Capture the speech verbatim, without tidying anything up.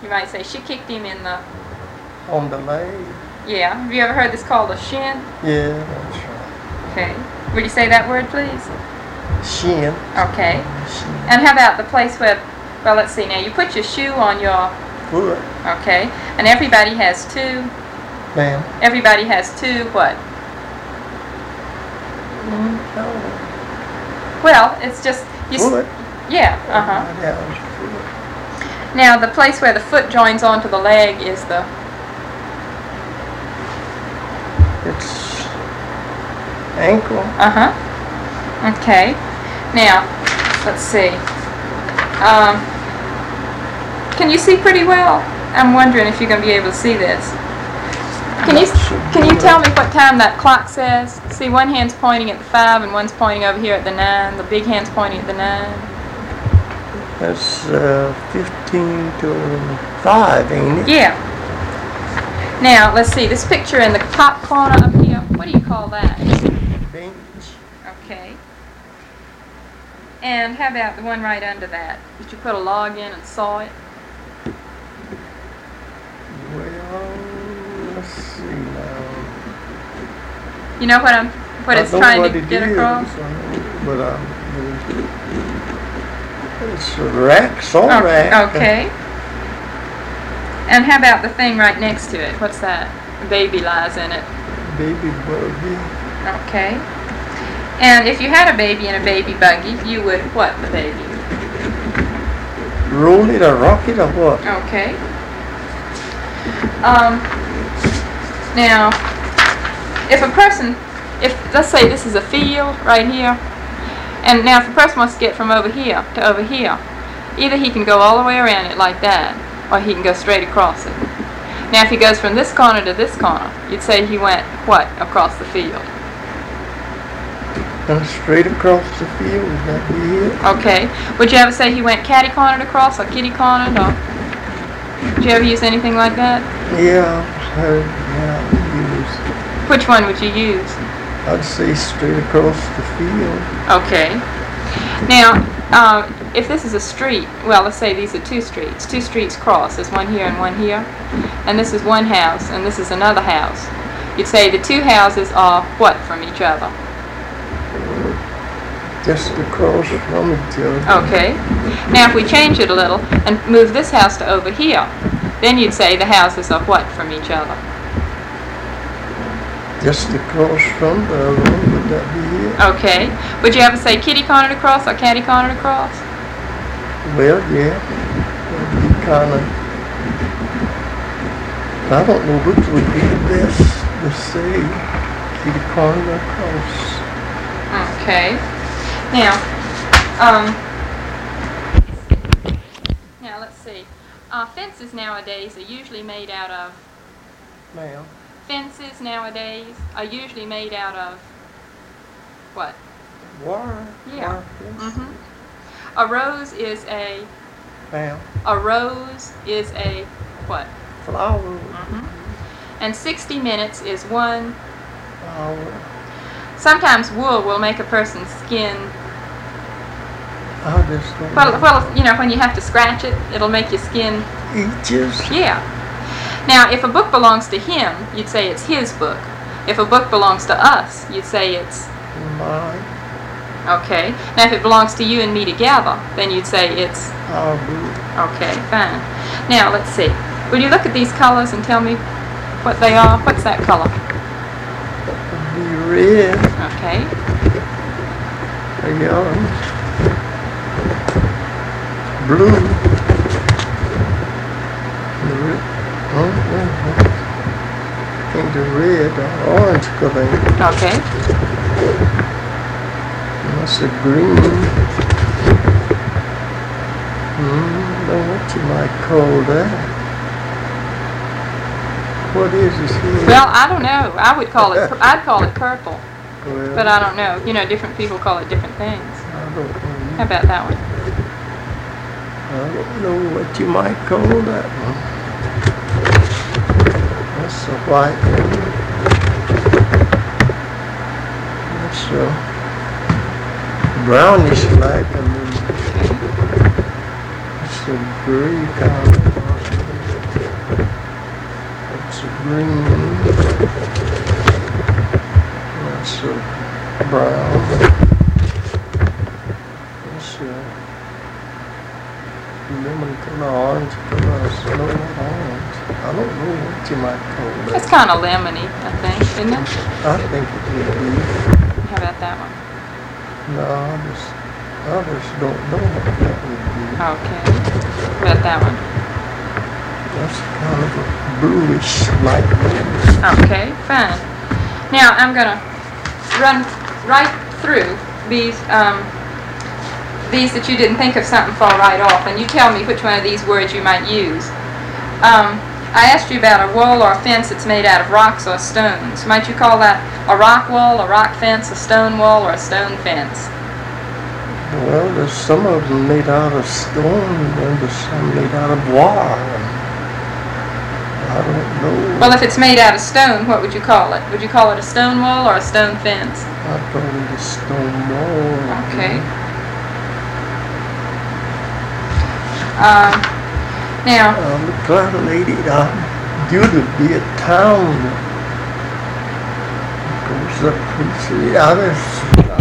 You might say she kicked him in the... On the leg. Yeah. Have you ever heard this called a shin? Yeah, that's right. Okay. Would you say that word, please? Shin. Okay. Shin. And how about the place where, well, let's see now. You put your shoe on your Foot. Okay. And everybody has two. Ma'am. Everybody has two what? Mm, no. Well, it's just you. Foot. S- yeah. Uh huh. That was foot. Now the place where the foot joins onto the leg is the. It's ankle. Uh huh. Okay. Now, let's see. Um, can you see pretty well? I'm wondering if you're going to be able to see this. Can you can you tell me what time that clock says? See, one hand's pointing at the five and one's pointing over here at the nine. The big hand's pointing at the nine. That's uh, fifteen to five, ain't it? Yeah. Now, let's see. This picture in the top corner up here, what do you call that? Bench. Okay. And how about the one right under that? Did you put a log in and saw it? Well, let's see now. You know what I'm, what I it's know trying what to it get is, across? But um, it's a rack, saw Oh, rack. okay. And how about the thing right next to it? What's that? A baby lies in it. Baby buggy. Okay. And if you had a baby in a baby buggy, you would what the baby? Roll it or rock it or what? Okay. Um, now, if a person, if let's say this is a field right here, and now if a person wants to get from over here to over here, either he can go all the way around it like that, or he can go straight across it. Now if he goes from this corner to this corner, you'd say he went what across the field? And straight across the field, would that be it? Okay. Would you ever say he went catty cornered across or kitty cornered, or did you ever use anything like that? Yeah, I yeah, use. Which one would you use? I'd say straight across the field. Okay. Now, uh, if this is a street, well, let's say these are two streets. Two streets cross. There's one here and one here. And this is one house, and this is another house. You'd say the two houses are what from each other? Just across from each other. Okay. Now, if we change it a little and move this house to over here, then you'd say the houses are what from each other? Just across from the other one, would that be it? Okay. Would you ever say kitty cornered across or catty cornered across? Well, yeah. That'd be kind of... I don't know which would be the best to say. Kitty cornered across. Okay. Now, um, now let's see. Uh, fences nowadays are usually made out of. Ma'am. Fences nowadays are usually made out of what? Wire. Yeah. Wire fence. Mm-hmm. A rose is a. Ma'am. A rose is a what? Flower. Mm-hmm. And sixty minutes is one. Flower. Sometimes wool will make a person's skin. I just don't Well, know. well, you know, when you have to scratch it, it'll make your skin. Eaches. Yeah. Now, if a book belongs to him, you'd say it's his book. If a book belongs to us, you'd say it's Mine. okay. Now, if it belongs to you and me together, then you'd say it's Our book. okay. Fine. Now, let's see. Will you look at these colors and tell me what they are? What's that color? Be red. Okay. A orange. Blue. The red. Oh, oh, oh. I think the red or orange color. Okay. That's a green. Hmm, know what you might call that. What is this here? Well, I don't know. I would call it. I'd call it purple, Well, but I don't know. You know, different people call it different things. I don't know. How about that one? I don't know what you might call that one. That's a white one. That's a brownish light, and then it's a gray color. Because no orange. I don't know what you might call that. It's kind of lemony, I think, isn't it? I think it would be. How about that one? No, I just, I just don't know what that would be. Okay. How about that one? That's kind of a bluish light blue. Okay, fine. Now I'm gonna run right through these um, these that you didn't think of something fall right off, and you tell me which one of these words you might use. Um, I asked you about a wall or a fence that's made out of rocks or stones. Might you call that a rock wall, a rock fence, a stone wall, or a stone fence? Well, there's some of them made out of stone, and there's some made out of wire. I don't know. Well, if it's made out of stone, what would you call it? Would you call it a stone wall or a stone fence? I'd call it a stone wall. Okay. Um, now, Uh, look like a lady, uh, due to be a town that goes up pretty, I just,